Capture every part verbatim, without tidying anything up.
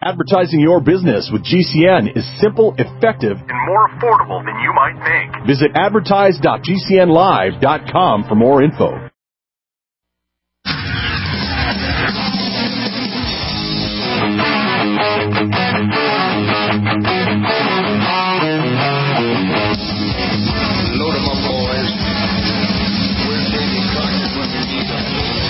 Advertising your business with G C N is simple, effective, and more affordable than you might think. Visit advertise dot g c n live dot com for more info. Load 'em up, boys. Where's Davy Crockett when we need him?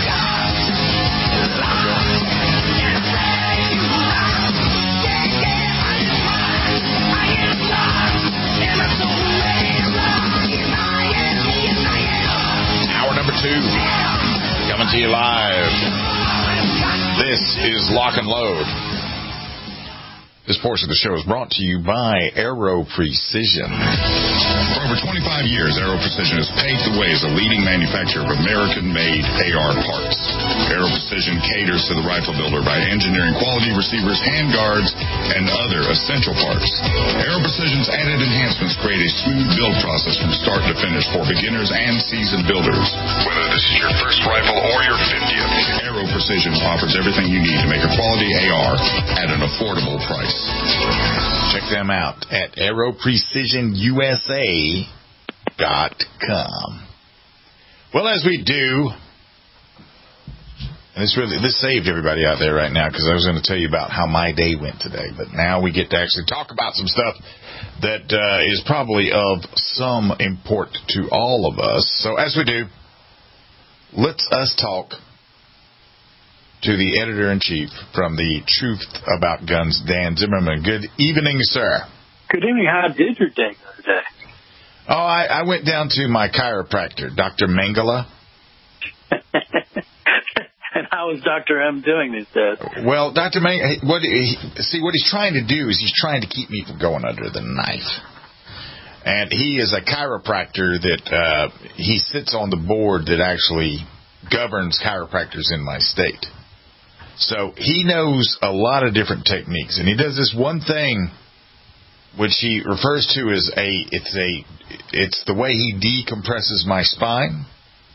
Hour number two, coming to you live. This is Lock and Load. This portion of the show is brought to you by Aero Precision. For over twenty-five years, Aero Precision has paved the way as a leading manufacturer of American-made A R parts. Aero Precision caters to the rifle builder by engineering quality receivers, handguards, and other essential parts. Aero Precision's added enhancements create a smooth build process from start to finish for beginners and seasoned builders. Whether this is your first rifle or your fiftieth, Aero Precision offers everything you need to make a quality A R at an affordable price. Check them out at aero precision u s a dot com. Well, as we do, and this really this saved everybody out there right now, because I was going to tell you about how my day went today, but now we get to actually talk about some stuff that uh, is probably of some import to all of us. So as we do, let's us talk to the editor-in-chief from the Truth About Guns, Dan Zimmerman. Good evening, sir. Good evening. How did your day go today? Oh, I, I went down to my chiropractor, Doctor Mangala. And how is Doctor M doing these days? Well, Doctor Mangala, what he, see, what he's trying to do is he's trying to keep me from going under the knife. And he is a chiropractor that uh, he sits on the board that actually governs chiropractors in my state. So he knows a lot of different techniques, and he does this one thing which he refers to as a it's a it's the way he decompresses my spine.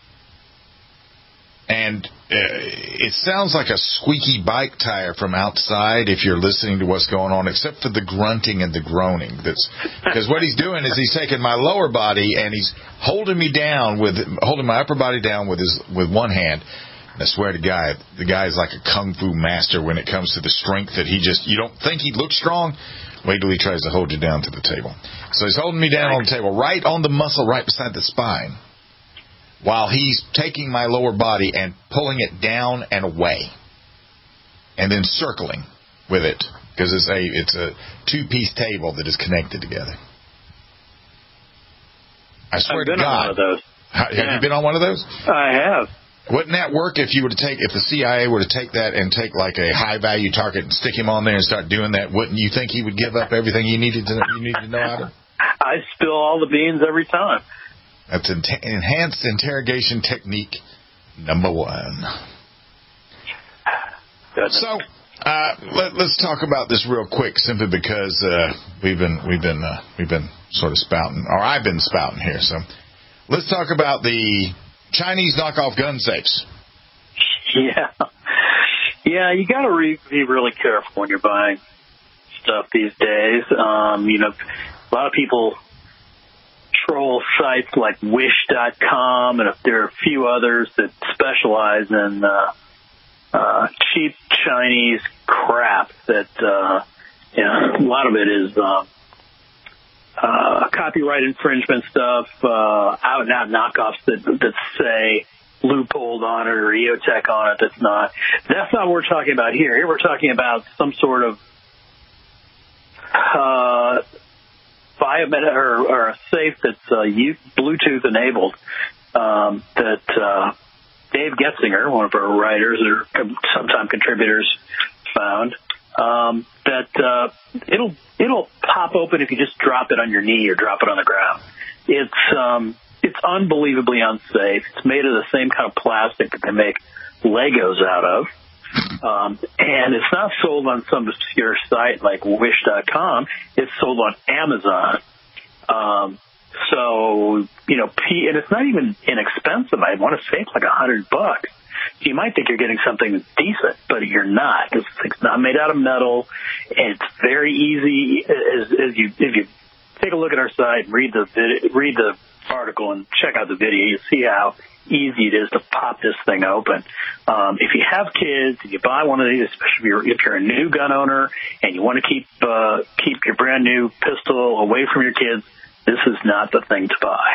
And uh, it sounds like a squeaky bike tire from outside if you're listening to what's going on, except for the grunting and the groaning. That's because what he's doing is he's taking my lower body and he's holding me down with holding my upper body down with his with one hand. And I swear to God, the guy is like a kung fu master when it comes to the strength that he just, you don't think he'd look strong. Wait till he tries to hold you down to the table. So he's holding me down on the table, right on the muscle, right beside the spine, while he's taking my lower body and pulling it down and away, and then circling with it, because it's a it's a two-piece table that is connected together. I swear I've to been God. on one of those. Have yeah. you been on one of those? I have. Wouldn't that work if you were to take, if the C I A were to take that and take like a high value target and stick him on there and start doing that? Wouldn't you think he would give up everything you needed to you needed to know how to? I spill all the beans every time. That's an enhanced interrogation technique number one. Goodness. So uh, let, let's talk about this real quick, simply because uh, we've been we've been uh, we've been sort of spouting, or I've been spouting here. So let's talk about the Chinese knockoff gun safes. Yeah. Yeah, you got to re- be really careful when you're buying stuff these days. Um, you know, a lot of people troll sites like wish dot com, and if there are a few others that specialize in uh, uh, cheap Chinese crap that, uh, you know, a lot of it is uh, uh, copyright infringement stuff, uh, out and out knockoffs that, that say Leupold on it or E O Tech on it that's not. That's not what we're talking about here. Here we're talking about some sort of uh, biomet or, or a safe that's uh, Bluetooth enabled um, that uh, Dave Getzinger, one of our writers or sometime contributors, found. Um, that uh, it'll it'll pop open if you just drop it on your knee or drop it on the ground. It's um, it's unbelievably unsafe. It's made of the same kind of plastic that they make Legos out of, um, and it's not sold on some obscure site like wish dot com. It's sold on Amazon. Um, so you know, and it's not even inexpensive. I want to say it's like a hundred bucks. You might think you're getting something decent, but you're not. This thing's not made out of metal. It's very easy. As, as you, if you take a look at our site, read the vid, read the article, and check out the video, you see how easy it is to pop this thing open. Um, if you have kids, if you buy one of these, especially if you're, if you're a new gun owner and you want to keep uh, keep your brand new pistol away from your kids, this is not the thing to buy.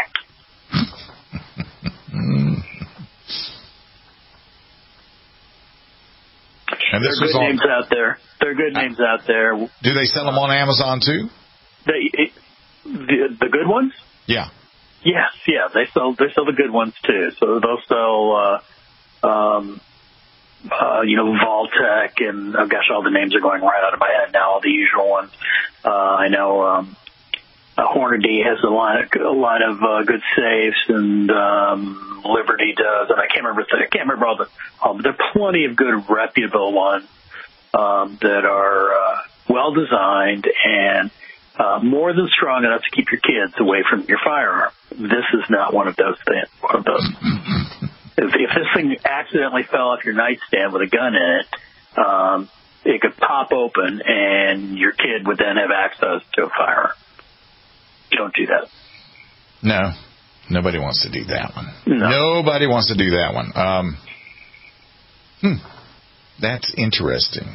And this there are good was on, names out there. There are good names out there. Do they sell them on Amazon too? They, it, the, the good ones? Yeah. Yes, yeah, they sell they sell the good ones too. So they'll sell, uh, um, uh, you know, Vaultec and oh gosh, all the names are going right out of my head now. All the usual ones. Uh, I know um, uh, Hornady has a lot of, a lot of uh, good safes, and um, Liberty does, and I can't remember. I can't remember all the. All, but there are plenty of good reputable ones um, that are uh, well designed and uh, more than strong enough to keep your kids away from your firearm. This is not one of those things. One of those. if, if this thing accidentally fell off your nightstand with a gun in it, um, it could pop open, and your kid would then have access to a firearm. Don't do that. No, nobody wants to do that one. No. Nobody wants to do that one. Um, hmm, that's interesting.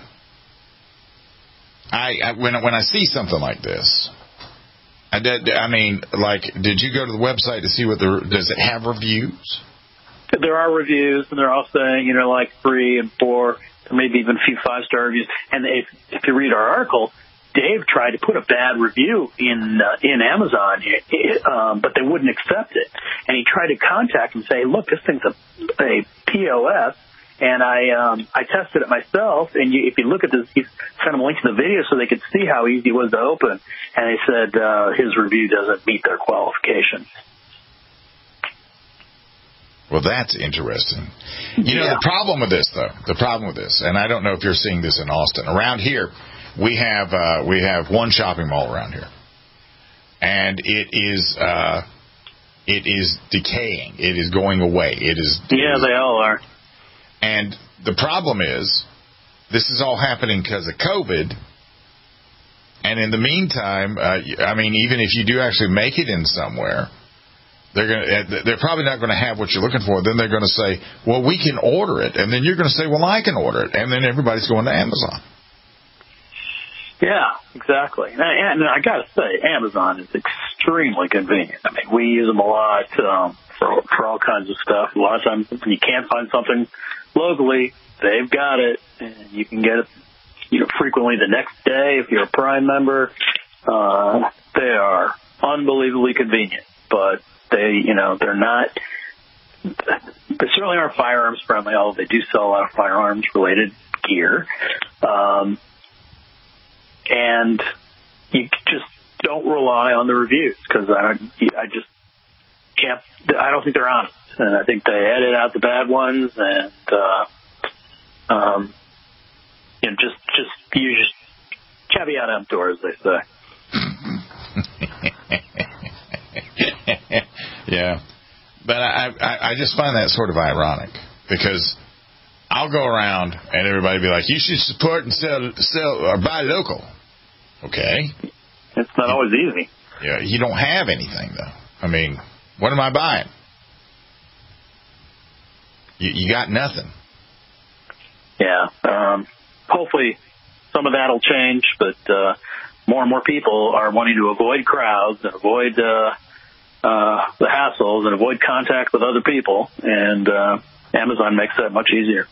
I, I when when I see something like this, I did. I mean, like, did you go to the website to see what the does it have reviews? There are reviews, and they're all saying, you know, like three and four, maybe even a few five-star reviews. And if, if you read our article, Dave tried to put a bad review in uh, in Amazon, um, but they wouldn't accept it. And he tried to contact and say, look, this thing's a, a P O S, and I um, I tested it myself. And you, if you look at this, he sent them a link to the video so they could see how easy it was to open. And they said uh, his review doesn't meet their qualifications. Well, that's interesting. You know, Yeah. the problem with this, though, the problem with this, and I don't know if you're seeing this in Austin. Around here, we have uh, we have one shopping mall around here, and it is uh, it is decaying. It is going away. It is Yeah, they all are. And the problem is, this is all happening because of COVID. And in the meantime, uh, I mean, even if you do actually make it in somewhere, they're going they're probably not going to have what you're looking for. Then they're going to say, well, we can order it. And then you're going to say, well, I can order it. And then everybody's going to Amazon. Yeah, exactly. And, and I got to say, Amazon is extremely convenient. I mean, we use them a lot um, for, for all kinds of stuff. A lot of times when you can't find something locally, they've got it, and you can get it, you know, frequently the next day if you're a Prime member. Uh, they are unbelievably convenient, but they, you know, they're not. They certainly aren't firearms friendly, although they do sell a lot of firearms related gear. Um, and you just don't rely on the reviews because I, I just can't. I don't think they're honest, and I think they edit out the bad ones, and uh, um, you know, just just use caveat emptor, as they say. Yeah, but I, I I just find that sort of ironic because I'll go around and everybody be like, you should support and sell sell or buy local. Okay, It's not always easy. yeah, you don't have anything though. I mean, what am I buying? You, you got nothing. Yeah. Um, hopefully some of that will change, but uh, more and more people are wanting to avoid crowds and avoid uh, uh, the hassles and avoid contact with other people, and uh, Amazon makes that much easier.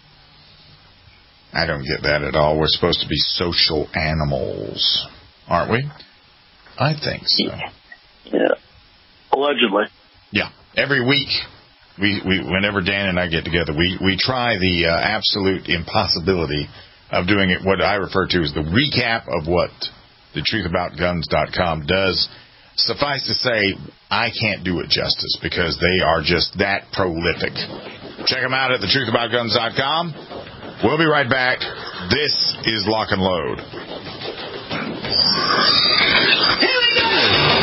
I don't get that at all. We're supposed to be social animals, aren't we? I think so. Yeah. Allegedly. Yeah. Every week, we, we whenever Dan and I get together, we, we try the uh, absolute impossibility of doing it, what I refer to as the recap of what the truth about guns dot com does. Suffice to say, I can't do it justice because they are just that prolific. Check them out at the truth about guns dot com. We'll be right back. This is Lock and Load. Here we go!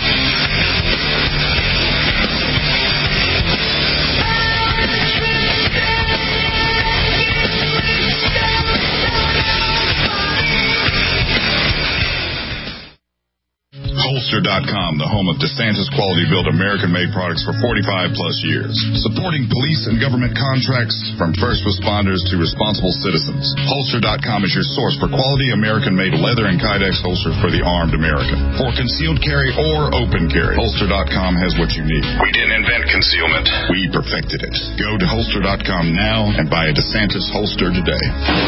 Holster dot com, the home of DeSantis quality-built American-made products for forty-five plus years. Supporting police and government contracts from first responders to responsible citizens. Holster dot com is your source for quality American-made leather and Kydex holsters for the armed American. For concealed carry or open carry, Holster dot com has what you need. We didn't invent concealment. We perfected it. Go to Holster dot com now and buy a DeSantis holster today.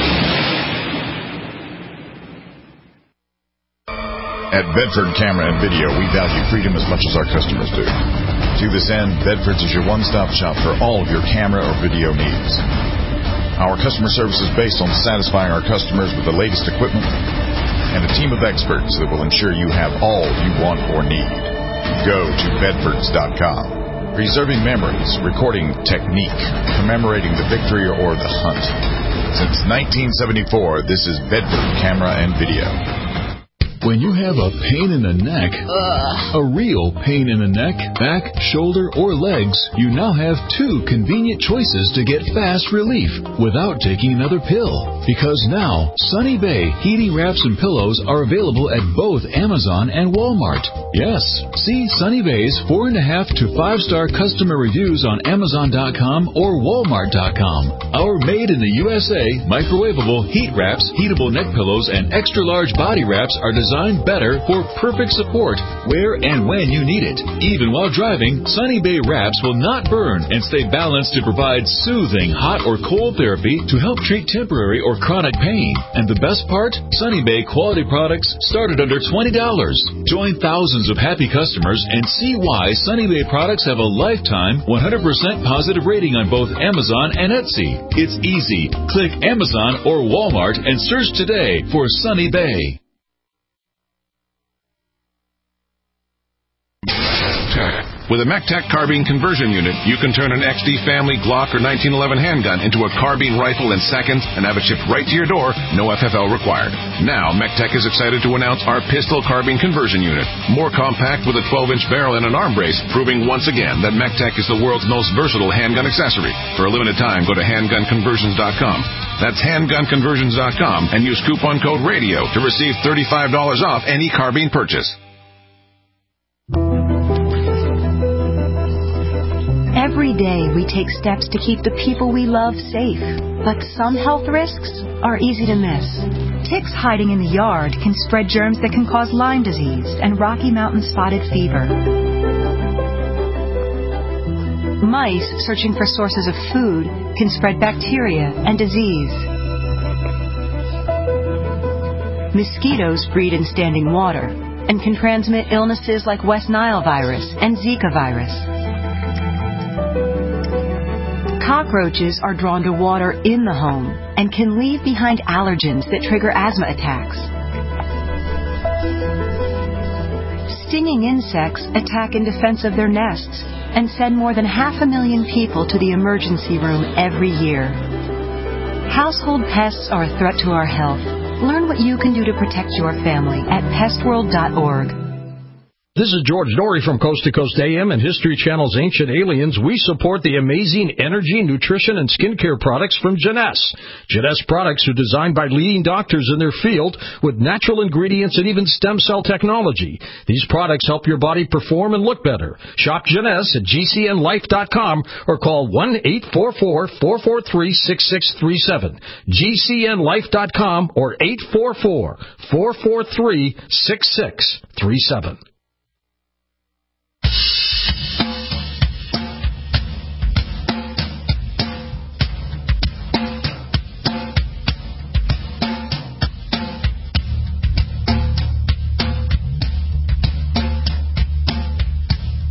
At Bedford Camera and Video, we value freedom as much as our customers do. To this end, Bedford's is your one-stop shop for all of your camera or video needs. Our customer service is based on satisfying our customers with the latest equipment and a team of experts that will ensure you have all you want or need. Go to Bedfords dot com. Preserving memories, recording technique, commemorating the victory or the hunt. Since nineteen seventy-four, this is Bedford Camera and Video. When you have a pain in the neck, Ugh. a real pain in the neck, back, shoulder, or legs, you now have two convenient choices to get fast relief without taking another pill. Because now, Sunny Bay heating wraps and pillows are available at both Amazon and Walmart. Yes, see Sunny Bay's four and a half to five star customer reviews on Amazon dot com or Walmart dot com. Our made in the U S A microwavable heat wraps, heatable neck pillows, and extra large body wraps are designed better for perfect support where and when you need it. Even while driving, Sunny Bay wraps will not burn and stay balanced to provide soothing hot or cold therapy to help treat temporary or chronic pain. And the best part? Sunny Bay quality products start at under twenty dollars. Join thousands of happy customers and see why Sunny Bay products have a lifetime one hundred percent positive rating on both Amazon and Etsy. It's easy. Click Amazon or Walmart and search today for Sunny Bay. With a MECTEC carbine conversion unit, you can turn an X D Family Glock or nineteen eleven handgun into a carbine rifle in seconds and have it shipped right to your door, no F F L required. Now, MECTEC is excited to announce our pistol carbine conversion unit. More compact with a twelve inch barrel and an arm brace, proving once again that MECTEC is the world's most versatile handgun accessory. For a limited time, go to handgun conversions dot com. That's handgun conversions dot com and use coupon code RADIO to receive thirty-five dollars off any carbine purchase. Every day we take steps to keep the people we love safe, but some health risks are easy to miss. Ticks hiding in the yard can spread germs that can cause Lyme disease and Rocky Mountain spotted fever. Mice searching for sources of food can spread bacteria and disease. Mosquitoes breed in standing water and can transmit illnesses like West Nile virus and Zika virus. Cockroaches are drawn to water in the home and can leave behind allergens that trigger asthma attacks. Stinging insects attack in defense of their nests and send more than half a million people to the emergency room every year. Household pests are a threat to our health. Learn what you can do to protect your family at pest world dot org. This is George Dory from Coast to Coast A M and History Channel's Ancient Aliens. We support the amazing energy, nutrition, and skincare products from Jeunesse. Jeunesse products are designed by leading doctors in their field with natural ingredients and even stem cell technology. These products help your body perform and look better. Shop Jeunesse at G C N life dot com or call one eight four four, four four three, six six three seven. G C N life dot com or eight four four, four four three, six six three seven.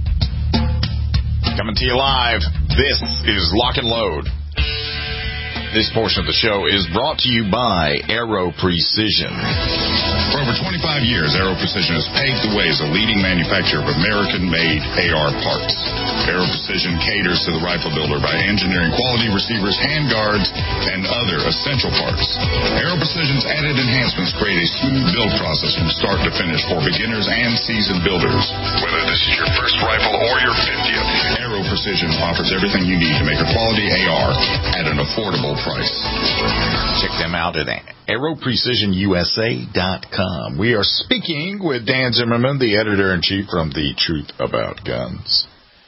Coming to you live, this is Lock and Load. This portion of the show is brought to you by Aero Precision. For over twenty-five years, Aero Precision has paved the way as a leading manufacturer of American-made A R parts. Aero Precision caters to the rifle builder by engineering quality receivers, handguards, and other essential parts. Aero Precision's added enhancements create a smooth build process from start to finish for beginners and seasoned builders. Whether this is your first rifle or your fiftieth, Aero Precision offers everything you need to make a quality A R at an affordable price. Check them out at aero precision u s a dot com. We are speaking with Dan Zimmerman, the editor-in-chief from The Truth About Guns.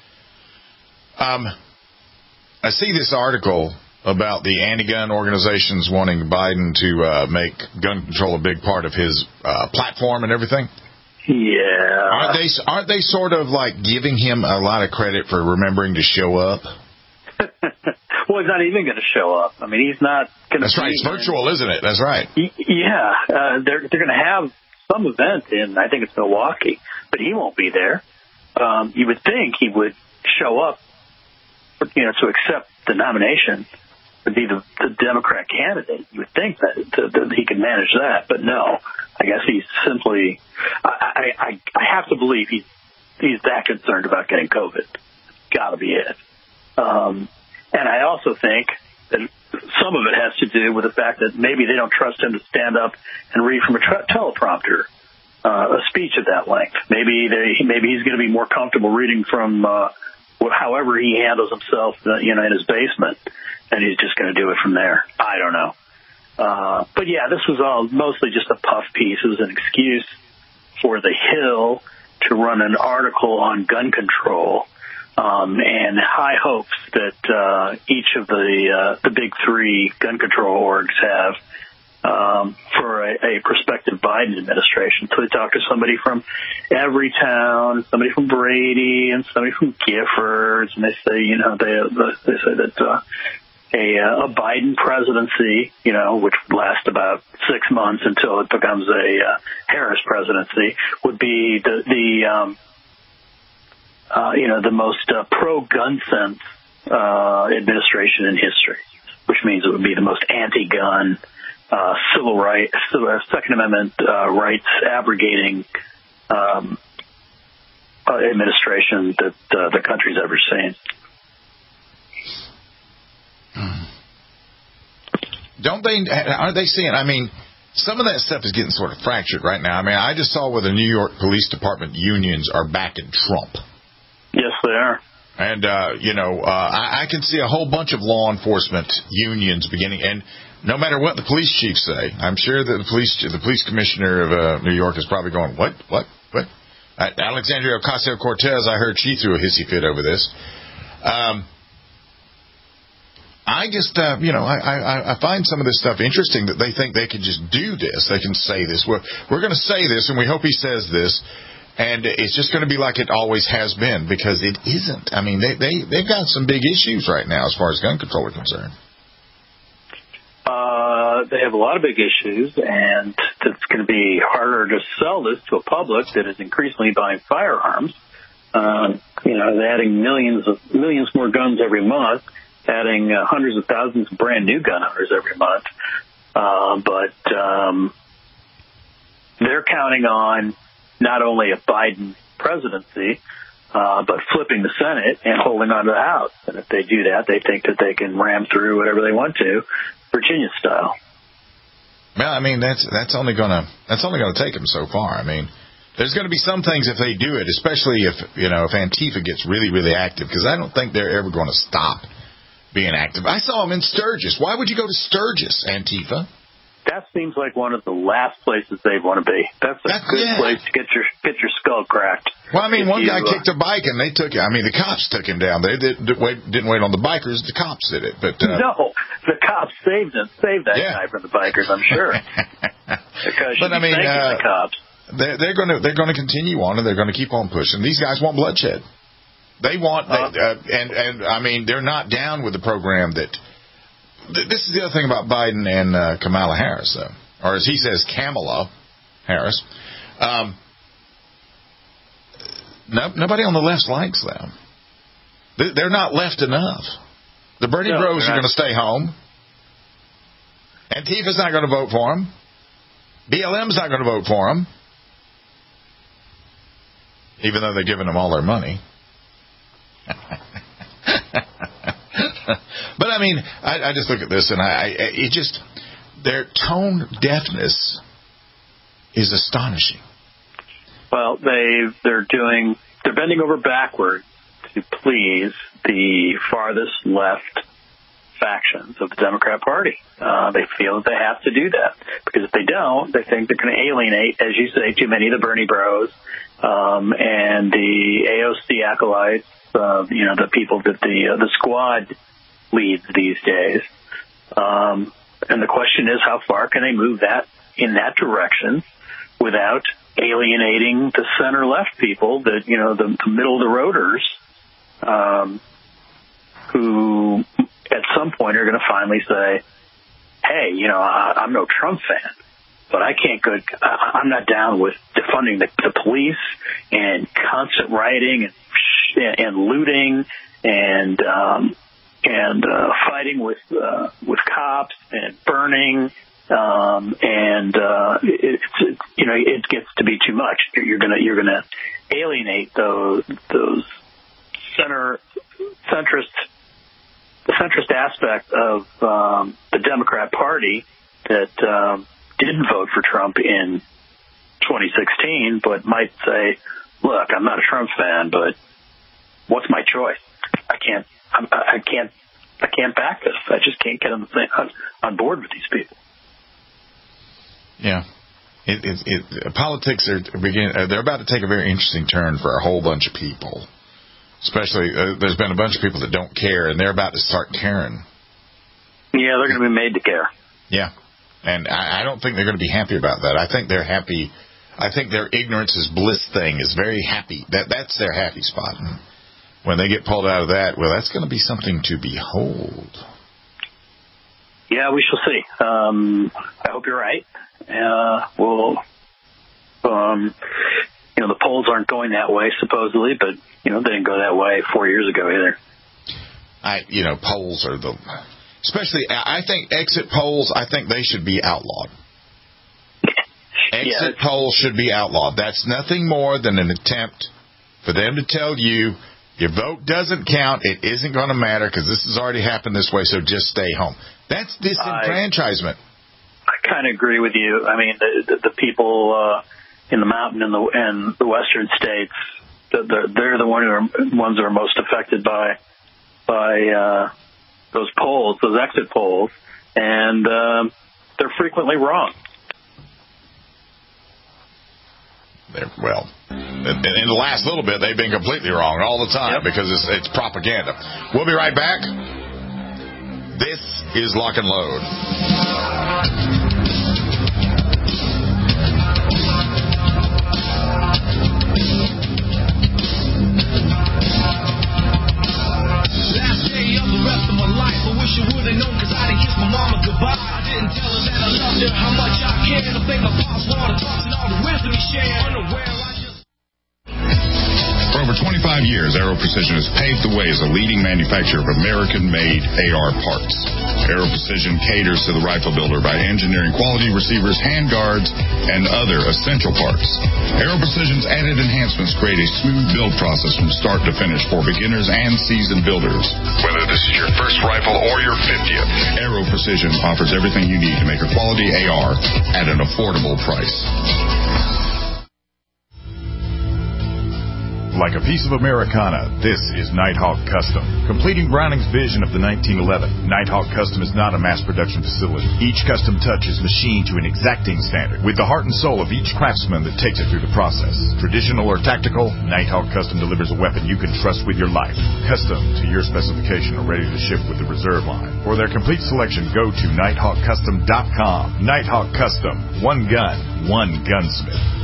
Um, I see this article about the anti-gun organizations wanting Biden to uh, make gun control a big part of his uh, platform and everything. Yeah. Aren't they, aren't they sort of like giving him a lot of credit for remembering to show up? Well, he's not even going to show up. I mean, he's not going to. That's right. It's virtual, isn't it? That's right. Yeah. Uh, they're they're going to have some event in, I think it's Milwaukee, but he won't be there. Um, you would think he would show up, you know, to accept the nomination, to be the, the Democrat candidate. You would think that, that, that he could manage that, but no. I guess he's simply. I I, I have to believe he's he's that concerned about getting COVID. Got to be it. Um, and I also think that some of it has to do with the fact that maybe they don't trust him to stand up and read from a tra- teleprompter uh, a speech at that length. Maybe they, maybe he's going to be more comfortable reading from uh, however he handles himself, uh, you know, in his basement, and he's just going to do it from there. I don't know. Uh, but yeah, this was all mostly just a puff piece. It was an excuse for the Hill to run an article on gun control. Um, and high hopes that uh, each of the uh, the big three gun control orgs have um, for a, a prospective Biden administration. So they talk to somebody from Everytown, somebody from Brady, and somebody from Giffords, and they say, you know, they they say that uh, a a Biden presidency, you know, which would last about six months until it becomes a uh, Harris presidency, would be the the um, Uh, you know, the most uh, pro-gun sense uh, administration in history, which means it would be the most anti-gun, uh, civil rights, Second Amendment uh, rights abrogating um, uh, administration that uh, the country's ever seen. Don't they? Aren't they seeing? I mean, some of that stuff is getting sort of fractured right now. I mean, I just saw where the New York Police Department unions are backing Trump. Yes, they are. And, uh, you know, uh, I, I can see a whole bunch of law enforcement unions beginning. And no matter what the police chiefs say, I'm sure that the police the police commissioner of uh, New York is probably going, what, what, what? Uh, Alexandria Ocasio-Cortez, I heard she threw a hissy fit over this. Um, I just, uh, you know, I, I, I find some of this stuff interesting that they think they can just do this. They can say this. We're, we're going to say this, and we hope he says this. And it's just going to be like it always has been, because it isn't. I mean, they, they, they've got some big issues right now as far as gun control are concerned. Uh, they have a lot of big issues, and it's going to be harder to sell this to a public that is increasingly buying firearms. Uh, you know, they're adding millions of millions more guns every month, adding uh, hundreds of thousands of brand new gun owners every month. Uh, but um, they're counting on not only a Biden presidency, uh, but flipping the Senate and holding on to the House. And if they do that, they think that they can ram through whatever they want to, Virginia style. Well, I mean, that's that's only gonna that's only gonna take them so far. I mean, there's going to be some things if they do it, especially if you know if Antifa gets really really active, because I don't think they're ever going to stop being active. I saw them in Sturgis. Why would you go to Sturgis, Antifa? That seems like one of the last places they want to be. That's a That's, good yeah. place to get your get your skull cracked. Well, I mean, If one you, guy uh, kicked a bike and they took it. I mean, the cops took him down. They did, did wait, didn't wait on the bikers. The cops did it. But uh, no, the cops saved him, saved that Yeah. guy from the bikers. I'm sure. Because But I mean, uh, the cops. they're, they're going to they're going to continue on, and they're going to keep on pushing. These guys want bloodshed. They want, Uh, they, uh, and and I mean, they're not down with the program that. Th- this is the other thing about Biden and uh, Kamala Harris, though. Or as he says, Kamala Harris. Um, no, nobody on the left likes them. They're not left enough. The Bernie No, Bros are not. going to stay home. Antifa's not going to vote for him. B L M's not going to vote for him, even though they're giving them all their money. But, I mean, I, I just look at this, and I, I it just, their tone deafness is astonishing. Well, they, they're doing, they're bending over backward to please the farthest left factions of the Democrat Party. Uh, they feel that they have to do that, because if they don't, they think they're going to alienate, as you say, too many of the Bernie bros um, and the A O C acolytes, uh, you know, the people that the uh, the squad leads these days. Um, and the question is, how far can they move that in that direction without alienating the center-left people, that, you know, the, the middle-of-the-roaders, um, who at some point are going to finally say, hey, you know, I, I'm no Trump fan, but I can't go, I, I'm not down with defunding the, the police and constant rioting and, and looting and, um, and, uh, fighting with, uh, with cops and burning. Um, and, uh, it, it's, you know, it gets to be too much. You're going to, you're going to alienate those, those center, centrist, the centrist aspect of, um, the Democrat Party that, um, didn't vote for Trump in twenty sixteen, but might say, look, I'm not a Trump fan, but what's my choice? I can't, I'm, I can't, I can't back this. I just can't get on, the thing, on, on board with these people. Yeah, it, it, it, politics are begin. Uh, they're about to take a very interesting turn for a whole bunch of people. Especially, uh, there's been a bunch of people that don't care, and they're about to start caring. Yeah, they're going to be made to care. Yeah, and I, I don't think they're going to be happy about that. I think they're happy. I think their ignorance is bliss thing is very happy. That that's their happy spot. And when they get pulled out of that, well, that's going to be something to behold. Yeah, we shall see. Um, I hope you're right. Uh, well, um, you know, the polls aren't going that way, supposedly, but, you know, they didn't go that way four years ago either. I, you know, polls are the, especially, I think exit polls, I think they should be outlawed. Exit yeah, polls should be outlawed. That's nothing more than an attempt for them to tell you, your vote doesn't count, it isn't going to matter because this has already happened this way, so just stay home. That's disenfranchisement. I, I kind of agree with you. I mean, the, the, the people uh, in the mountain and the and the western states, the, they're the one who are, ones who are most affected by by uh, those polls, those exit polls, and uh, they're frequently wrong. They're, well, in, in the last little bit, they've been completely wrong all the time yep. because it's, it's propaganda. We'll be right back. This is Lock and Load. Last day of the rest of my life, I wish I would have known because I didn't kiss my mama goodbye. I didn't tell her that I loved her, how much I cared. I think my pops wanted to talk and all the wisdom he shared. Unaware, I just... For over twenty-five years, Aero Precision has paved the way as a leading manufacturer of American-made A R parts. Aero Precision caters to the rifle builder by engineering quality receivers, handguards, and other essential parts. Aero Precision's added enhancements create a smooth build process from start to finish for beginners and seasoned builders. Whether this is your first rifle or your fiftieth, Aero Precision offers everything you need to make a quality A R at an affordable price. Like a piece of Americana, this is Nighthawk Custom. Completing Browning's vision of the nineteen eleven, Nighthawk Custom is not a mass production facility. Each custom touch is machined to an exacting standard, with the heart and soul of each craftsman that takes it through the process. Traditional or tactical, Nighthawk Custom delivers a weapon you can trust with your life. Custom to your specification or ready to ship with the reserve line. For their complete selection, go to nighthawk custom dot com. Nighthawk Custom. One gun, one gunsmith.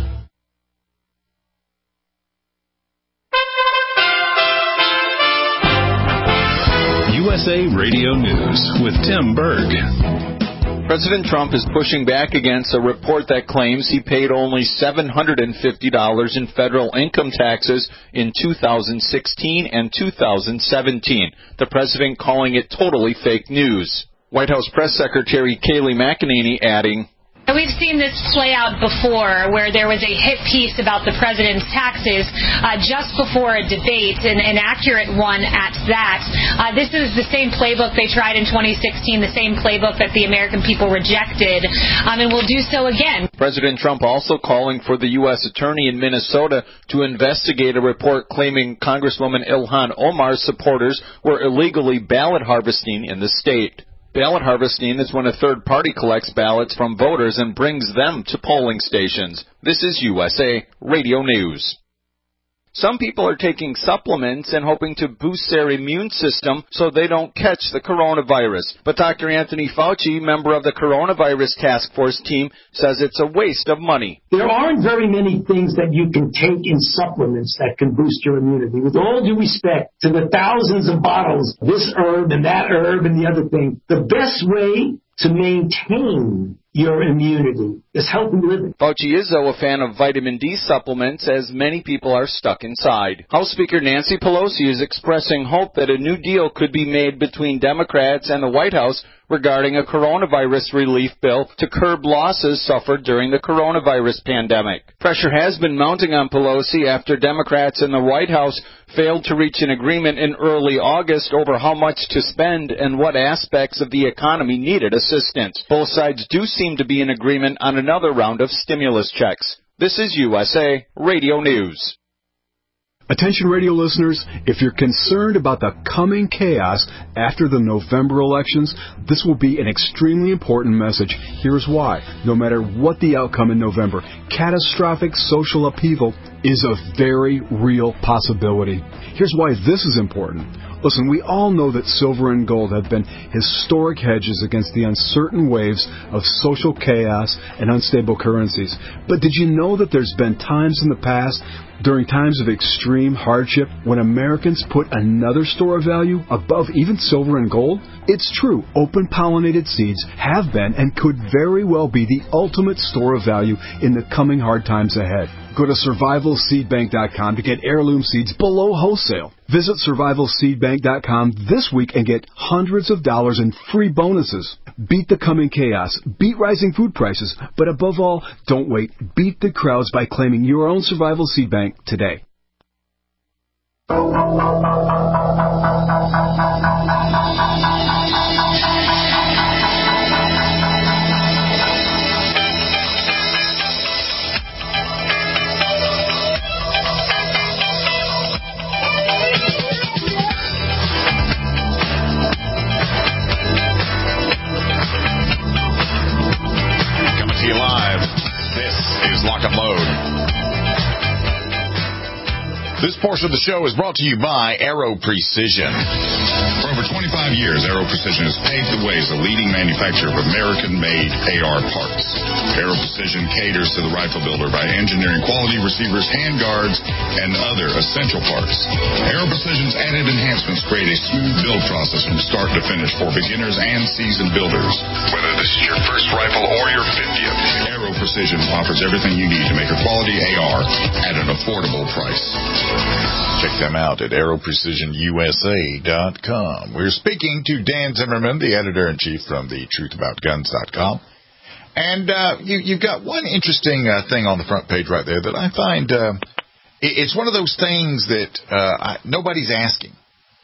U S A Radio News with Tim Berg. President Trump is pushing back against a report that claims he paid only seven hundred fifty dollars in federal income taxes in two thousand sixteen and two thousand seventeen. The president calling it totally fake news. White House Press Secretary Kayleigh McEnany adding, We've seen this play out before where there was a hit piece about the president's taxes uh, just before a debate, an, an accurate one at that. Uh, this is the same playbook they tried in twenty sixteen, the same playbook that the American people rejected, um, and will do so again. President Trump also calling for the U S attorney in Minnesota to investigate a report claiming Congresswoman Ilhan Omar's supporters were illegally ballot harvesting in the state. Ballot harvesting is when a third party collects ballots from voters and brings them to polling stations. This is U S A Radio News. Some people are taking supplements and hoping to boost their immune system so they don't catch the coronavirus. But Doctor Anthony Fauci, member of the coronavirus task force team, says it's a waste of money. There aren't very many things that you can take in supplements that can boost your immunity. With all due respect to the thousands of bottles, this herb and that herb and the other thing, the best way to maintain your immunity is healthy living. Fauci is, though, a fan of vitamin D supplements, as many people are stuck inside. House Speaker Nancy Pelosi is expressing hope that a new deal could be made between Democrats and the White House regarding a coronavirus relief bill to curb losses suffered during the coronavirus pandemic. Pressure has been mounting on Pelosi after Democrats in the White House failed to reach an agreement in early August over how much to spend and what aspects of the economy needed assistance. Both sides do seem to be in agreement on another round of stimulus checks. This is U S A Radio News. Attention radio listeners, if you're concerned about the coming chaos after the November elections, this will be an extremely important message. Here's why. No matter what the outcome in November, catastrophic social upheaval is a very real possibility. Here's why this is important. Listen, we all know that silver and gold have been historic hedges against the uncertain waves of social chaos and unstable currencies. But did you know that there's been times in the past, during times of extreme hardship, when Americans put another store of value above even silver and gold? It's true, open-pollinated seeds have been and could very well be the ultimate store of value in the coming hard times ahead. Go to survival seed bank dot com to get heirloom seeds below wholesale. Visit survival seed bank dot com this week and get hundreds of dollars in free bonuses. Beat the coming chaos. Beat rising food prices. But above all, don't wait. Beat the crowds by claiming your own Survival Seed Bank today. Lock and Load. This portion of the show is brought to you by Aero Precision. For over twenty-five years, Aero Precision has paved the way as a leading manufacturer of American-made A R parts. Aero Precision caters to the rifle builder by engineering quality receivers, handguards, and other essential parts. Aero Precision's added enhancements create a smooth build process from start to finish for beginners and seasoned builders. Whether this is your first rifle or your fiftieth, Aero Precision offers everything you need to make a quality A R at an affordable price. Check them out at aero precision U S A dot com. We're speaking to Dan Zimmerman, the editor-in-chief from the truth about guns dot com. And uh, you, you've got one interesting uh, thing on the front page right there that I find uh, it, it's one of those things that uh, I, nobody's asking.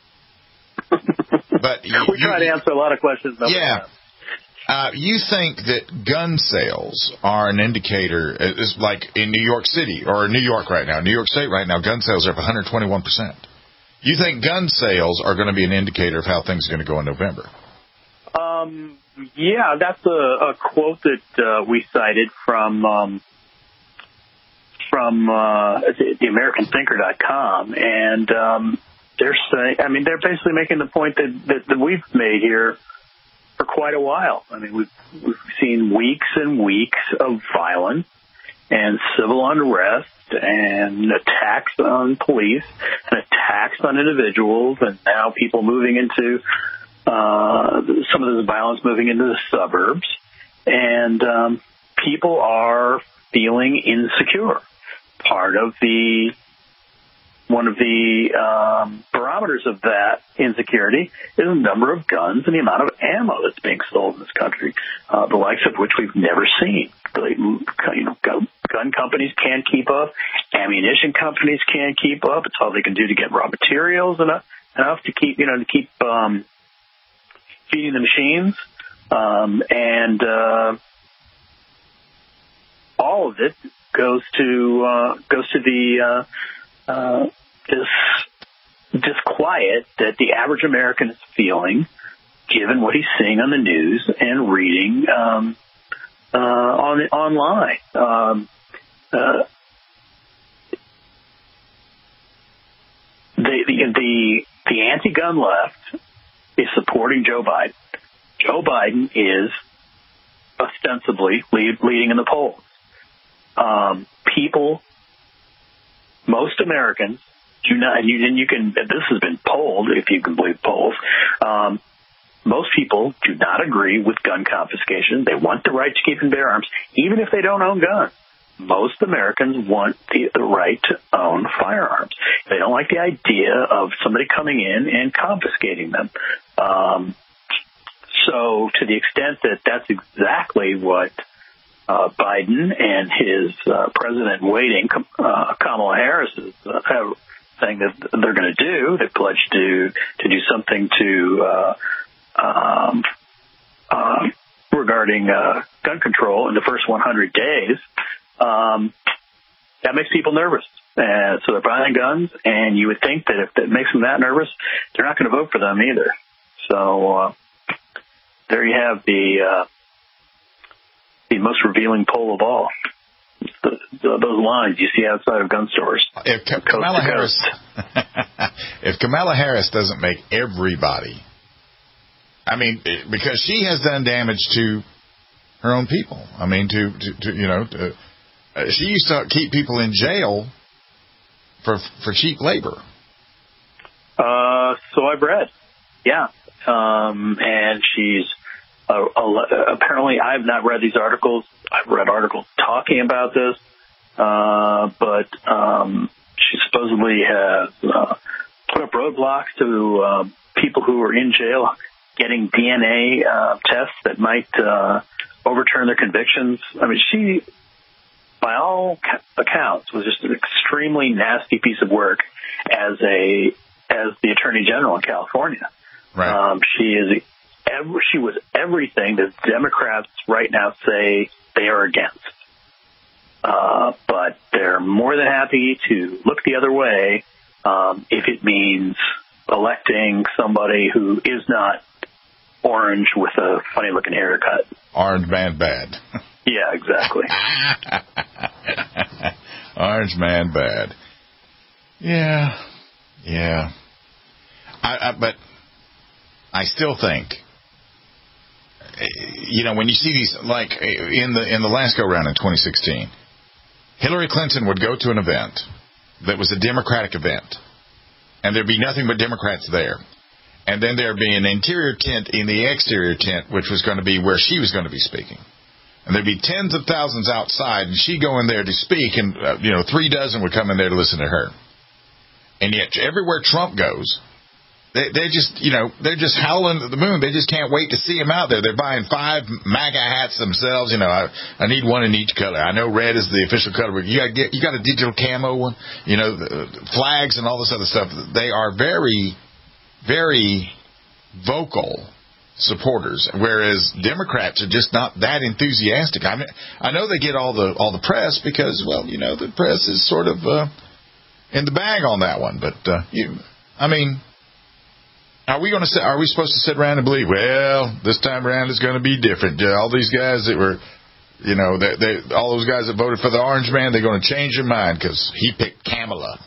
But you, we try you, to answer a lot of questions. Yeah. Uh, you think that gun sales are an indicator, it's like in New York City, or New York right now, New York State right now, gun sales are up one hundred twenty-one percent. You think gun sales are going to be an indicator of how things are going to go in November? Um, yeah, that's a, a quote that uh, we cited from um, from uh, the American Thinker dot com, and um, they're saying, I mean, they're basically making the point that, that, that we've made here for quite a while. I mean, we've, we've seen weeks and weeks of violence and civil unrest and attacks on police and attacks on individuals, and now people moving into uh, some of this violence moving into the suburbs. And um, people are feeling insecure. Part of the one of the um, barometers of that insecurity is the number of guns and the amount of ammo that's being sold in this country, uh, the likes of which we've never seen. You know, gun companies can't keep up. Ammunition companies can't keep up. It's all they can do to get raw materials enough, enough to keep, you know, to keep um, feeding the machines. Um, and uh, all of it goes to uh, goes to the uh, uh, this disquiet that the average American is feeling, given what he's seeing on the news and reading um, uh, on online. Um, uh, the, the the the anti-gun left is supporting Joe Biden. Joe Biden is ostensibly lead, leading in the polls. Um, people, most Americans do not, and you, and you can, this has been polled, if you can believe polls, um, most people do not agree with gun confiscation. They want the right to keep and bear arms, even if they don't own guns. Most Americans want the, the right to own firearms. They don't like the idea of somebody coming in and confiscating them. Um, so to the extent that that's exactly what uh, Biden and his uh, president-in-waiting, uh, Kamala Harris, is uh, have, saying that they're going to do, they pledged to to do something to uh, um, uh, regarding uh, gun control in the first one hundred days. Um, that makes people nervous. Uh, so they're buying guns, and you would think that if that makes them that nervous, they're not going to vote for them either. So uh, there you have the uh, the most revealing poll of all. The, the, those lines you see outside of gun stores. If Ka- Kamala Harris, if Kamala Harris doesn't make everybody, I mean, because she has done damage to her own people. I mean, to, to, to you know, to, uh, she used to keep people in jail for for cheap labor. Uh, so I've read, yeah, um, and she's uh, apparently I've not read these articles. I've read articles talking about this, uh, but um, she supposedly has uh, put up roadblocks to uh, people who are in jail getting D N A uh, tests that might uh, overturn their convictions. I mean, she, by all accounts, was just an extremely nasty piece of work as a as the Attorney General in California. Right. Um, she is every, she was everything that Democrats right now say they are against. Uh, but they're more than happy to look the other way um, if it means electing somebody who is not orange with a funny-looking haircut. Orange man bad. Yeah, exactly. Orange man bad. Yeah, yeah. I, I, but I still think, you know, when you see these, like in the in the last go round in twenty sixteen, Hillary Clinton would go to an event that was a Democratic event, and there'd be nothing but Democrats there. And then there'd be an interior tent in the exterior tent, which was going to be where she was going to be speaking. And there'd be tens of thousands outside, and she'd go in there to speak, and, uh, you know, three dozen would come in there to listen to her. And yet, everywhere Trump goes, they, they just, you know, they're just howling at the moon. They just can't wait to see him out there. They're buying five MAGA hats themselves. You know, I, I need one in each color. I know red is the official color, but you got get, you got a digital camo one, you know, the flags and all this other stuff. They are very, very vocal supporters, whereas Democrats are just not that enthusiastic. I mean, I know they get all the all the press because, well, you know, the press is sort of uh, in the bag on that one. But uh, you, I mean, are we going to are we supposed to sit around and believe, well, this time around it's going to be different? All these guys that were, you know, they, they, all those guys that voted for the orange man, they're going to change their mind because he picked Kamala.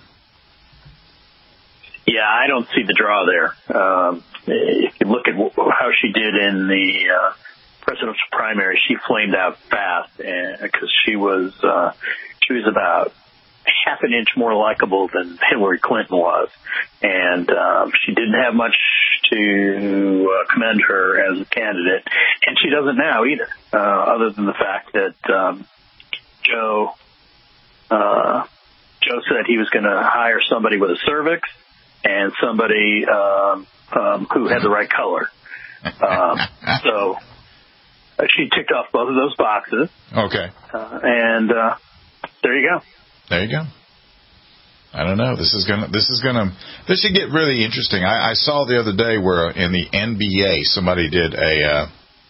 Yeah, I don't see the draw there. Um, if you look at how she did in the uh, presidential primary, she flamed out fast because she was uh, she was about half an inch more likable than Hillary Clinton was, and um, she didn't have much to uh, commend her as a candidate, and she doesn't now either, uh, other than the fact that um, Joe. Uh, Joe said he was going to hire somebody with a cervix and somebody um, um, who had the right color. Um, so uh, she ticked off both of those boxes. Okay. Uh, and uh, there you go. There you go. I don't know. This is gonna. This is gonna. This should get really interesting. I, I saw the other day where in the N B A somebody did a uh,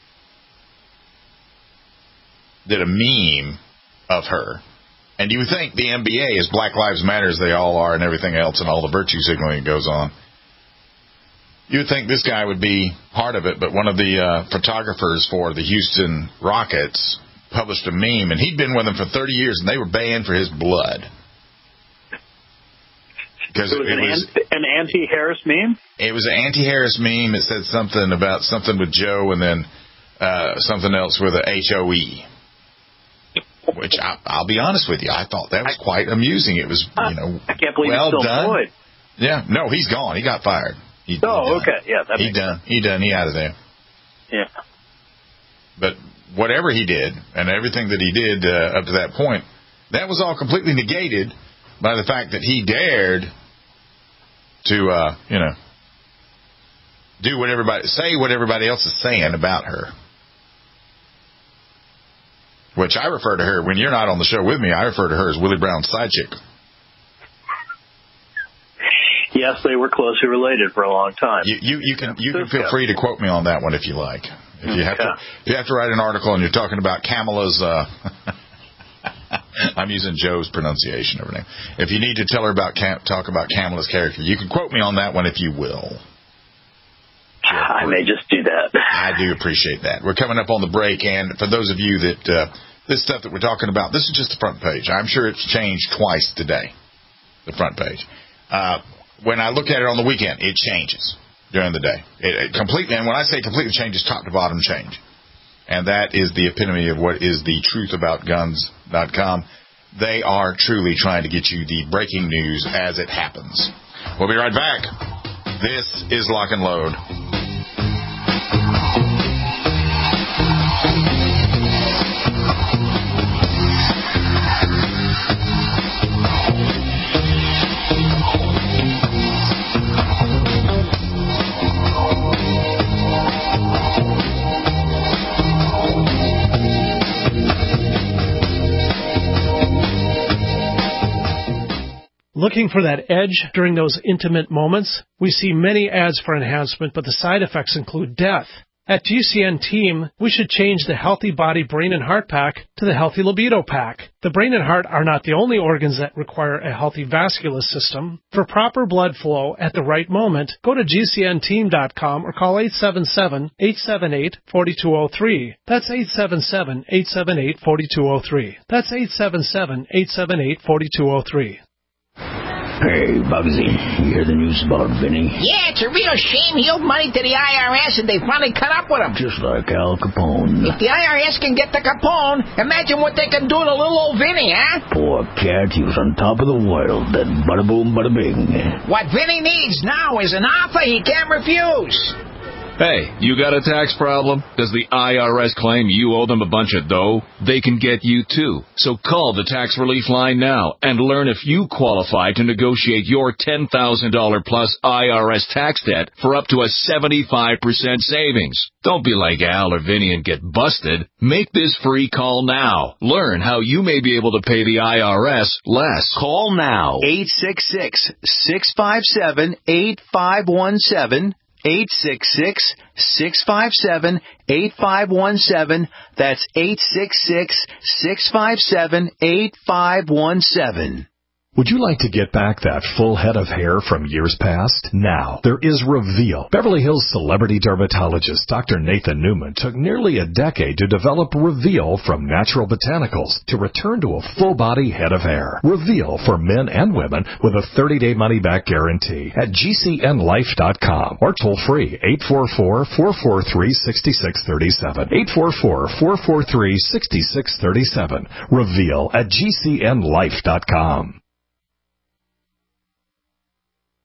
did a meme of her, and you would think the N B A is Black Lives Matter as they all are, and everything else, and all the virtue signaling that goes on. You would think this guy would be part of it, but one of the uh, photographers for the Houston Rockets published a meme, and he'd been with them for thirty years, and they were baying for his blood. Because it was, it an, was anti, an anti-Harris meme? It was an anti-Harris meme. It said something about something with Joe and then uh, something else with a H O E. Which, I, I'll be honest with you, I thought that was quite amusing. It was, you know, I can't believe well he's still done. employed. Yeah, no, he's gone. He got fired. He, oh, he okay. Yeah, that he makes done. sense. He done. He out of there. Yeah. But whatever he did and everything that he did uh, up to that point, that was all completely negated by the fact that he dared to, uh, you know, do what everybody, say what everybody else is saying about her. Which I refer to her, when you're not on the show with me, I refer to her as Willie Brown's side chick. Yes, they were closely related for a long time. You, you, you can you can feel free to quote me on that one if you like. If you have Okay. to, if you have to write an article and you're talking about Kamala's, uh, I'm using Joe's pronunciation of her name. If you need to tell her about Cam, talk about Kamala's character, you can quote me on that one if you will. Sure, I may just do that. I do appreciate that. We're coming up on the break, and for those of you that uh, this stuff that we're talking about, this is just the front page. I'm sure it's changed twice today. The front page. Uh, when I look at it on the weekend, it changes during the day. It, it completely, and when I say completely changes, top to bottom change. And that is the epitome of what is the truth about guns dot com. They are truly trying to get you the breaking news as it happens. We'll be right back. This is Lock and Load. Looking for that edge during those intimate moments? We see many ads for enhancement, but the side effects include death. At G C N Team, we should change the Healthy Body, Brain, and Heart Pack to the Healthy Libido Pack. The brain and heart are not the only organs that require a healthy vascular system. For proper blood flow at the right moment, go to G C N team dot com or call eight seven seven, eight seven eight, four two zero three. That's eight seven seven, eight seven eight, four two zero three. That's eight seven seven, eight seven eight, four two zero three. Hey, Bugsy, you hear the news about Vinny? Yeah, it's a real shame. He owed money to the I R S and they finally cut up with him. Just like Al Capone. If the I R S can get to Capone, imagine what they can do to little old Vinny, huh? Poor cat, he was on top of the world. Then bada boom, bada bing. What Vinny needs now is an offer he can't refuse. Hey, you got a tax problem? Does the I R S claim you owe them a bunch of dough? They can get you too. So call the Tax Relief Line now and learn if you qualify to negotiate your ten thousand dollars plus I R S tax debt for up to a seventy-five percent savings. Don't be like Al or Vinny and get busted. Make this free call now. Learn how you may be able to pay the I R S less. Call now. eight six six, six five seven, eight five one seven. eight six six, six five seven, eight five one seven. That's eight six six, six five seven, eight five one seven. Would you like to get back that full head of hair from years past? Now, there is Reveal. Beverly Hills celebrity dermatologist Doctor Nathan Newman took nearly a decade to develop Reveal from natural botanicals to return to a full-body head of hair. Reveal for men and women with a thirty-day money-back guarantee at G C N life dot com or toll-free eight four four, four four three, six six three seven. eight four four, four four three, six six three seven. Reveal at G C N life dot com.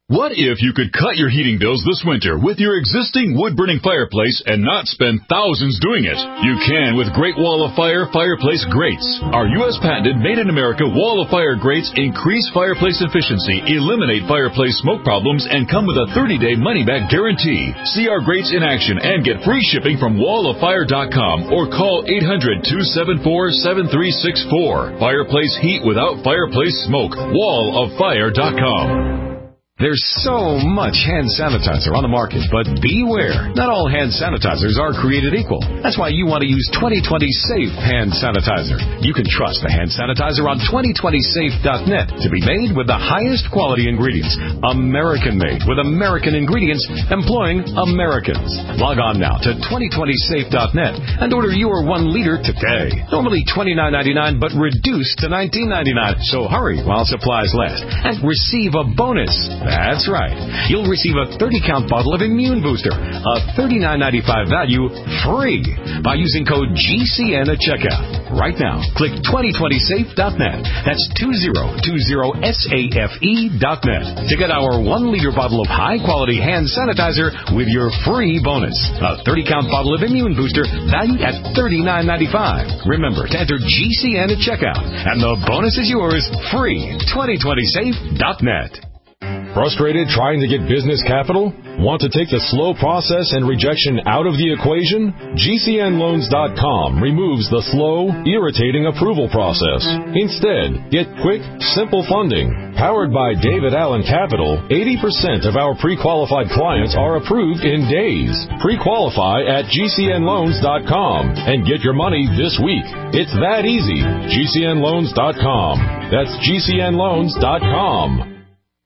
What if you could cut your heating bills this winter with your existing wood-burning fireplace and not spend thousands doing it? You can with Great Wall of Fire fireplace grates. Our U S patented made-in-America Wall of Fire grates increase fireplace efficiency, eliminate fireplace smoke problems, and come with a thirty-day money-back guarantee. See our grates in action and get free shipping from wall of fire dot com or call eight hundred, two seven four, seven three six four. Fireplace heat without fireplace smoke. wall of fire dot com. There's so much hand sanitizer on the market, but beware. Not all hand sanitizers are created equal. That's why you want to use twenty twenty Safe Hand Sanitizer. You can trust the hand sanitizer on twenty twenty safe dot net to be made with the highest quality ingredients. American-made with American ingredients employing Americans. Log on now to twenty twenty safe dot net and order your one liter today. Normally twenty-nine ninety-nine, but reduced to nineteen ninety-nine. So hurry while supplies last and receive a bonus. That's right. You'll receive a thirty count bottle of Immune Booster, a thirty-nine ninety-five value, free by using code G C N at checkout. Right now, click twenty twenty safe dot net. That's two zero two zero safe dot net to get our one liter bottle of high-quality hand sanitizer with your free bonus. A thirty count bottle of Immune Booster valued at thirty-nine ninety-five. Remember to enter G C N at checkout, and the bonus is yours free. twenty twenty safe dot net. Frustrated trying to get business capital? Want to take the slow process and rejection out of the equation? G C N loans dot com removes the slow, irritating approval process. Instead, get quick, simple funding. Powered by David Allen Capital, eighty percent of our pre-qualified clients are approved in days. Pre-qualify at G C N loans dot com and get your money this week. It's that easy. G C N loans dot com. That's G C N loans dot com.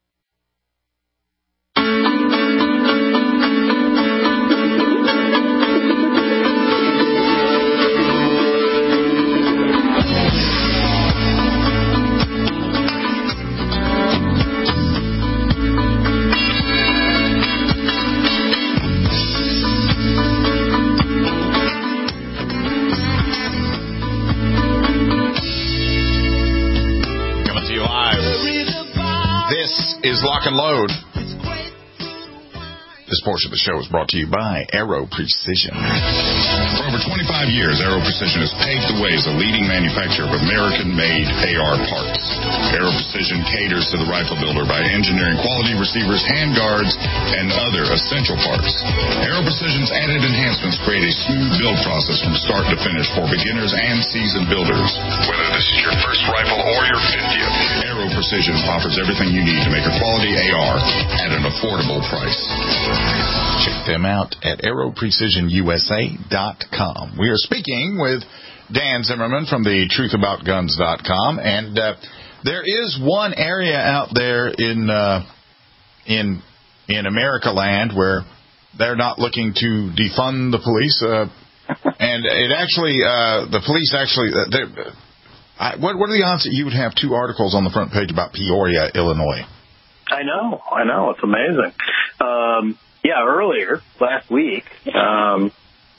Is Lock and Load. This portion of the show is brought to you by Aero Precision. For over twenty-five years, Aero Precision has paved the way as a leading manufacturer of American-made A R parts. Aero Precision caters to the rifle builder by engineering quality receivers, handguards, and other essential parts. Aero Precision's added enhancements create a smooth build process from start to finish for beginners and seasoned builders. Whether this is your first rifle or your fiftieth, Aero Precision offers everything you need to make a quality A R at an affordable price. Check them out at aero precision U S A dot com. We are speaking with Dan Zimmerman from the truth about guns dot com, and uh, there is one area out there in uh, in in America land where they're not looking to defund the police, uh, and it actually uh, the police actually. Uh, I, what, what are the odds that you would have two articles on the front page about Peoria, Illinois? I know, I know, it's amazing. Um, Yeah, earlier, last week, um,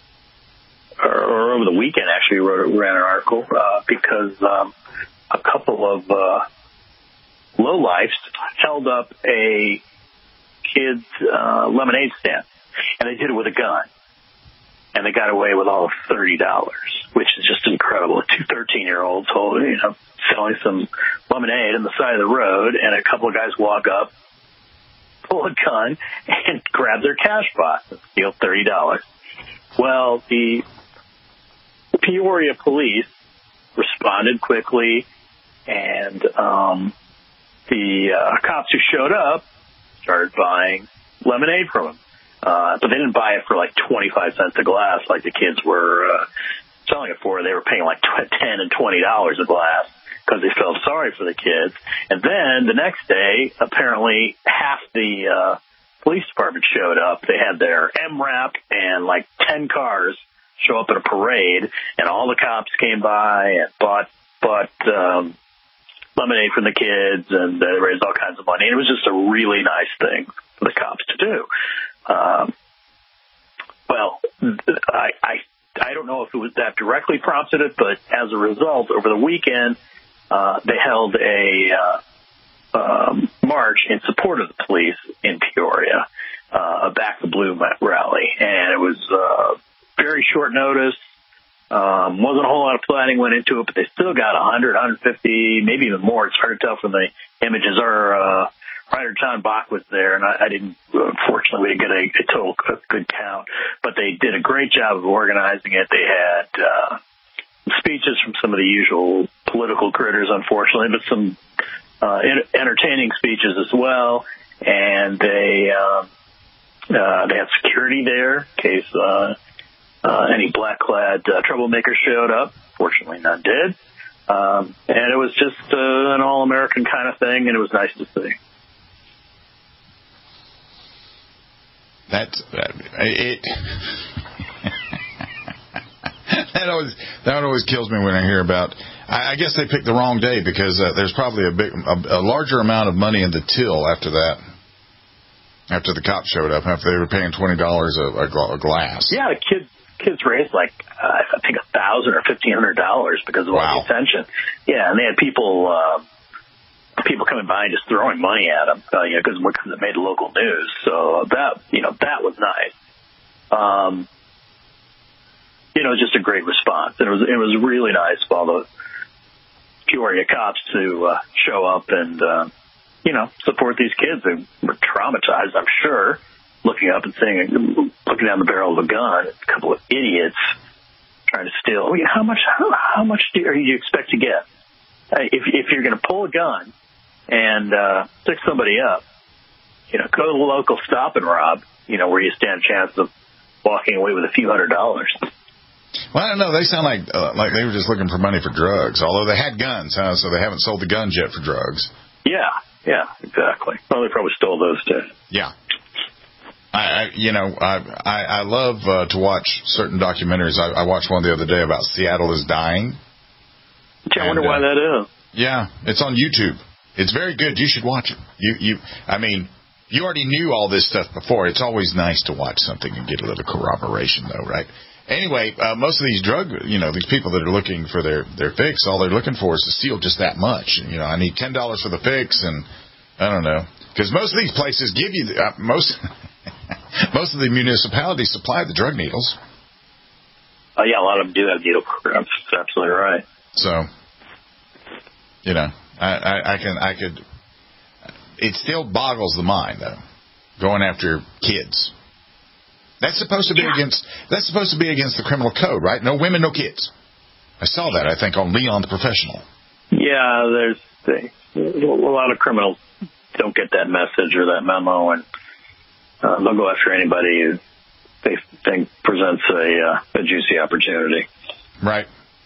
or, or over the weekend, actually, wrote, ran an article uh, because um, a couple of uh, lowlifes held up a kid's uh, lemonade stand, and they did it with a gun. And they got away with all of thirty dollars, which is just incredible. Two thirteen-year-olds holding, you know, selling some lemonade on the side of the road, and a couple of guys walk up, pull a gun, and grab their cash box and steal thirty dollars. Well, the Peoria police responded quickly, and um, the uh, cops who showed up started buying lemonade from them. Uh, but they didn't buy it for like twenty-five cents a glass like the kids were uh, selling it for. They were paying like ten and twenty dollars a glass because they felt sorry for the kids. And then the next day, apparently half the uh, police department showed up. They had their M RAP and like ten cars show up at a parade, and all the cops came by and bought bought um, lemonade from the kids, and they raised all kinds of money. And it was just a really nice thing for the cops to do. Um, well, I, I I don't know if it was that directly prompted it, but as a result, over the weekend, uh, they held a uh, um, march in support of the police in Peoria, uh, a Back the Blue rally. And it was uh, very short notice. Um, wasn't a whole lot of planning went into it, but they still got one hundred, one hundred fifty, maybe even more. It's hard to tell from the images. Our uh, writer John Bach was there, and I, I didn't, unfortunately, we didn't get a, a total a good count. But they did a great job of organizing it. They had uh, speeches from some of the usual political critters, unfortunately, but some uh, en- entertaining speeches as well. And they uh, uh, they had security there in case uh, uh, any black-clad uh, troublemakers showed up. Fortunately, none did. Um, and it was just uh, an all-American kind of thing, and it was nice to see. That's uh, it. that always that always kills me when I hear about. I, I guess they picked the wrong day because uh, there's probably a big, a, a larger amount of money in the till after that. After the cops showed up, after they were paying twenty dollars a, a glass. Yeah, the kids kids raised like uh, I think a thousand or fifteen hundred dollars because of all the attention. Yeah, and they had people. Uh, people coming by and just throwing money at them, uh, you know, because it made local news. So that, you know, that was nice. Um, you know, just a great response. And it was, it was really nice for all the Peoria cops to uh, show up and, uh, you know, support these kids who were traumatized, I'm sure, looking up and seeing, looking down the barrel of a gun, a couple of idiots trying to steal. I mean, how much, how, how much do you expect to get? Uh, if, if you're going to pull a gun and uh, stick somebody up, you know, go to the local stop and rob, you know, where you stand a chance of walking away with a few hundred dollars. Well, I don't know. They sound like uh, like they were just looking for money for drugs, although they had guns, huh? So they haven't sold the guns yet for drugs. Yeah, yeah, exactly. Well, they probably stole those too. Yeah. I, I you know, I I, I love uh, to watch certain documentaries. I, I watched one the other day about Seattle is Dying. I wonder and, why uh, that is. Yeah, it's on YouTube. It's very good. You should watch it. You, you, I mean, you already knew all this stuff before. It's always nice to watch something and get a little corroboration, though, right? Anyway, uh, most of these drug, you know, these people that are looking for their, their fix, all they're looking for is to steal just that much. You know, I need ten dollars for the fix, and I don't know. Because most of these places give you, the, uh, most most of the municipalities supply the drug needles. Oh, yeah, a lot of them do have needle programs. That's absolutely right. So, you know, I, I, I can, I could, it still boggles the mind, though, going after kids. That's supposed to be yeah. against, that's supposed to be against the criminal code, right? No women, no kids. I saw that, I think, on Leon the Professional. Yeah, there's, they, a lot of criminals don't get that message or that memo, and uh, they'll go after anybody who they think presents a, uh, a juicy opportunity. Right.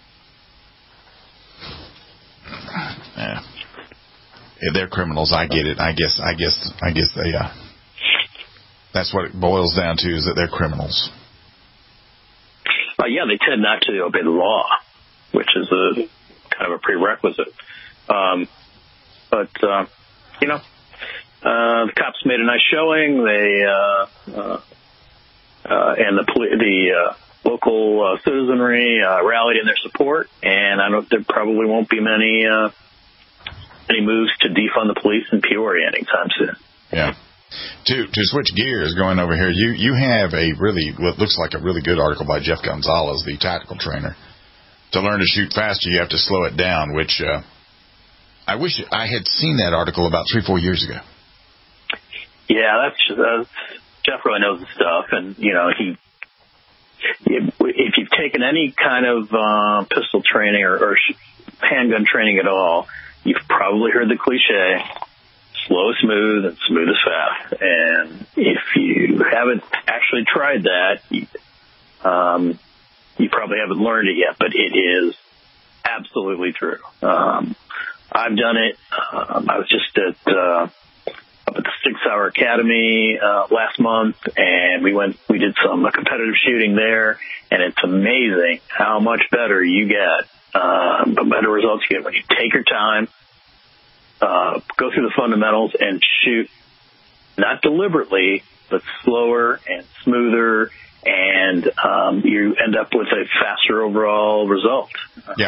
Yeah. If they're criminals, I get it. I guess. I guess. I guess they. Uh, that's what it boils down to: is that they're criminals. Uh, yeah, they tend not to obey the law, which is a kind of a prerequisite. Um, but uh, you know, uh, the cops made a nice showing. They uh, uh, uh, and the poli- the uh, local uh, citizenry uh, rallied in their support, and I don't. There probably won't be many. Uh, Any moves to defund the police in Peoria anytime soon. Yeah. To to switch gears, going over here, you, you have a really, what looks like a really good article by Jeff Gonzalez, the tactical trainer. To learn to shoot faster, you have to slow it down, which uh, I wish I had seen that article about three, four years ago. Yeah, that's, uh, Jeff really knows the stuff, and, you know, he, if you've taken any kind of uh, pistol training or, or handgun training at all, you've probably heard the cliche, slow is smooth and smooth is fast. And if you haven't actually tried that, you, um, you probably haven't learned it yet, but it is absolutely true. Um, I've done it. Um, I was just at, uh, up at the Six Hour Academy, uh, last month, and we went, we did some uh, competitive shooting there, and it's amazing how much better you get. Uh, the better results you get when you take your time, uh, go through the fundamentals and shoot not deliberately, but slower and smoother, and um, you end up with a faster overall result. Yeah.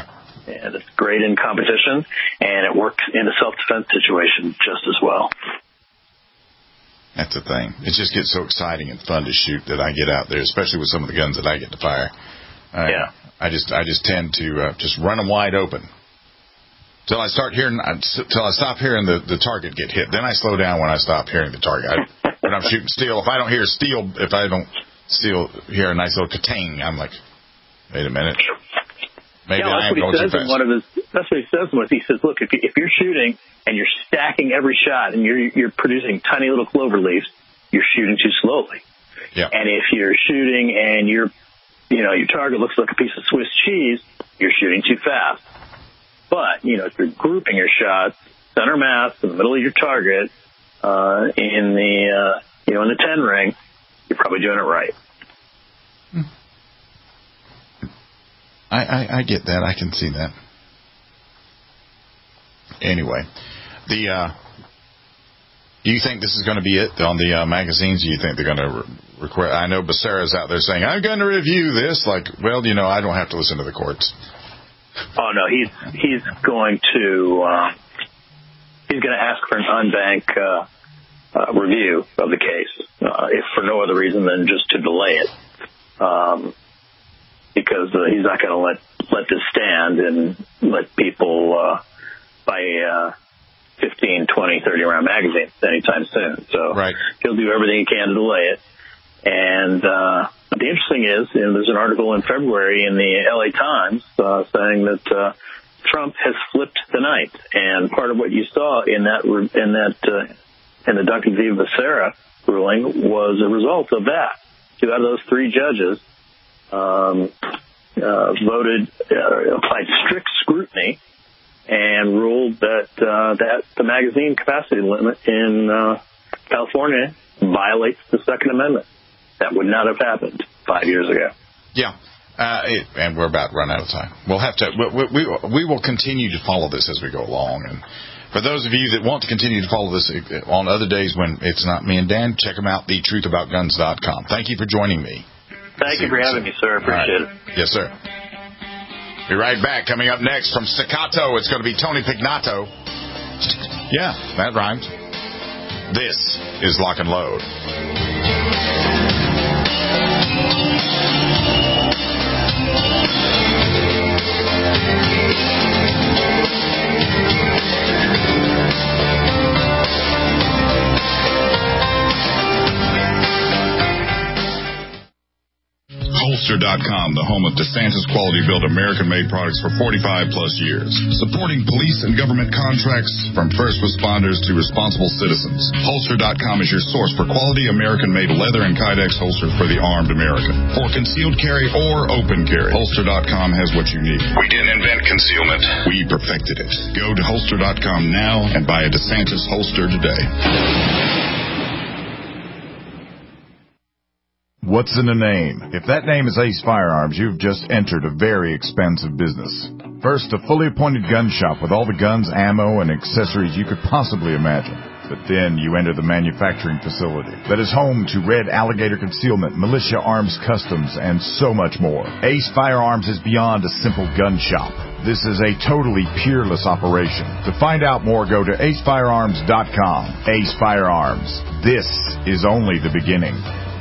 And it's great in competition, and it works in a self-defense situation just as well. That's the thing. It just gets so exciting and fun to shoot that I get out there, especially with some of the guns that I get to fire. I, yeah. I just I just tend to uh, just run them wide open till I start hearing till I stop hearing the, the target get hit. Then I slow down when I stop hearing the target. I, when I'm shooting steel, if I don't hear steel, if I don't steel hear a nice little ka-ting, I'm like, wait a minute. Maybe yeah, I am going too fast. One of his, that's what he says. When he says, "Look, if, you, if you're shooting and you're stacking every shot and you're you're producing tiny little clover leaves, you're shooting too slowly. Yeah. And if you're shooting and you're, you know, your target looks like a piece of Swiss cheese, you're shooting too fast. But you know, if you're grouping your shots, center mass in the middle of your target, uh, in the uh, you know in the ten ring, you're probably doing it right." I, I, I get that. I can see that. Anyway, the uh, do you think this is going to be it on the uh, magazines? Do you think they're going to re- request? I know Becerra's out there saying, "I'm going to review this." Like, well, you know, I don't have to listen to the courts. Oh no, he's he's going to uh, he's going to ask for an unbanked uh, uh, review of the case, uh, if for no other reason than just to delay it. Um, Because uh, he's not going to let let this stand and let people uh, buy uh, fifteen, twenty, thirty round magazines anytime soon. So right. he'll do everything he can to delay it. And uh, the interesting is, you know, there's an article in February in the L A Times uh, saying that uh, Trump has flipped the night. And part of what you saw in that in that uh, in the Duncan v. Becerra ruling was a result of that. Two out of those three judges Um, uh, voted, uh, applied strict scrutiny, and ruled that uh, that the magazine capacity limit in uh, California violates the Second Amendment. That would not have happened five years ago. Yeah, uh, it, and we're about to run out of time. We'll have to. We, we, we will continue to follow this as we go along. And for those of you that want to continue to follow this on other days when it's not me and Dan, check them out, the truth about guns dot com. Thank you for joining me. Thank you for having me, sir. I appreciate right. it. Yes, sir. Be right back. Coming up next from Staccato, it's going to be Tony Pignato. Yeah, that rhymes. This is Lock and Load. Holster dot com, the home of DeSantis quality-built American-made products for forty-five plus years. Supporting police and government contracts from first responders to responsible citizens. Holster dot com is your source for quality American-made leather and Kydex holsters for the armed American. For concealed carry or open carry, Holster dot com has what you need. We didn't invent concealment. We perfected it. Go to Holster dot com now and buy a DeSantis holster today. What's in a name? If that name is Ace Firearms, you've just entered a very expensive business. First, a fully appointed gun shop with all the guns, ammo, and accessories you could possibly imagine. But then you enter the manufacturing facility that is home to Red Alligator Concealment, Militia Arms Customs, and so much more. Ace Firearms is beyond a simple gun shop. This is a totally peerless operation. To find out more, go to ace firearms dot com. Ace Firearms. This is only the beginning.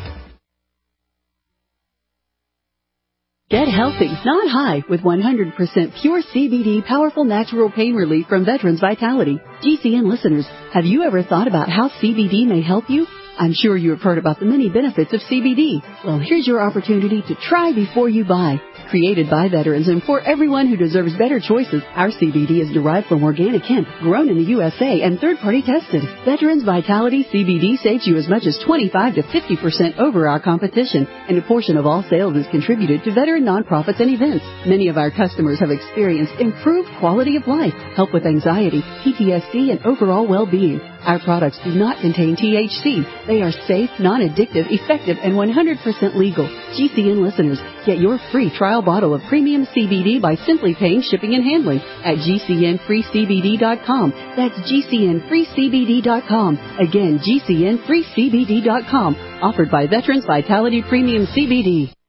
Get healthy, not high, with one hundred percent pure C B D powerful natural pain relief from Veterans Vitality. G C N listeners, have you ever thought about how C B D may help you? I'm sure you have heard about the many benefits of C B D. Well, here's your opportunity to try before you buy. Created by veterans and for everyone who deserves better choices, our C B D is derived from organic hemp, grown in the U S A, and third-party tested. Veterans Vitality C B D saves you as much as twenty-five to fifty percent over our competition, and a portion of all sales is contributed to veteran nonprofits and events. Many of our customers have experienced improved quality of life, help with anxiety, P T S D, and overall well-being. Our products do not contain T H C. They are safe, non-addictive, effective, and one hundred percent legal. G C N listeners, get your free trial bottle of premium C B D by simply paying shipping and handling at G C N free C B D dot com. That's G C N free C B D dot com. Again, G C N free C B D dot com. Offered by Veterans Vitality Premium C B D.